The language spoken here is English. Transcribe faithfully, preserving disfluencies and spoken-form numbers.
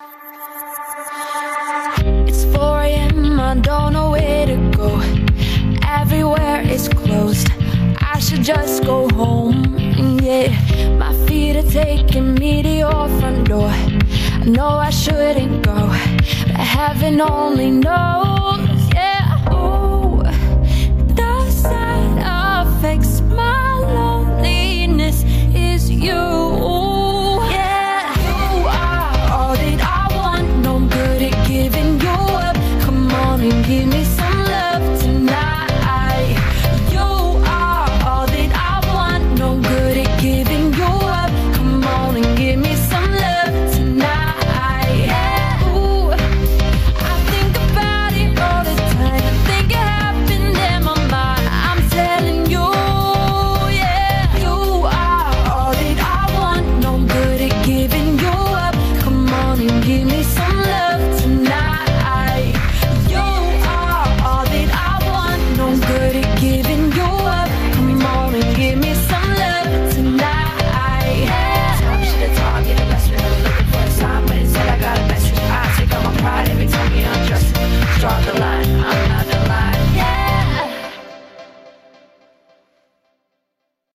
It's four a m, I don't know where to go. Everywhere is closed, I should just go home. Yeah, my feet are taking me to your front door. I know I shouldn't go, but heaven only knows. Yeah, ooh, the side effects, my loneliness is you.